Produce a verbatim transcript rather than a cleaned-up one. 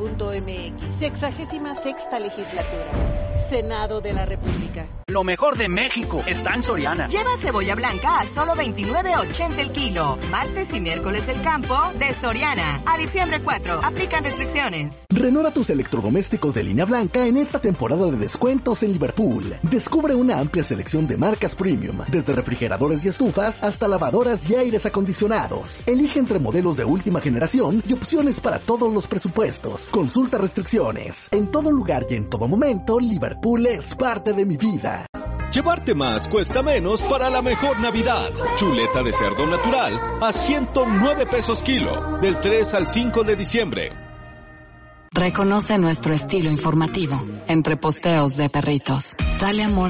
punto m x. Sexagésima sexta legislatura. Senado de la República. Lo mejor de México está en Soriana. Lleva cebolla blanca a solo veintinueve ochenta el kilo. Martes y miércoles del campo de Soriana. A diciembre cuatro. Aplican restricciones. Renueva tus electrodomésticos de línea blanca en esta temporada de descuentos en Liverpool. Descubre una amplia selección de marcas premium, desde refrigeradores y estufas hasta lavadoras y aires acondicionados. Elige entre modelos de última generación y opciones para todos los presupuestos. Consulta restricciones. En todo lugar y en todo momento, Liverpool es parte de mi vida. Llevarte más cuesta menos para la mejor Navidad. Chuleta de cerdo natural a ciento nueve pesos kilo, del tres al cinco de diciembre. Reconoce nuestro estilo informativo, entre posteos de perritos. Dale amor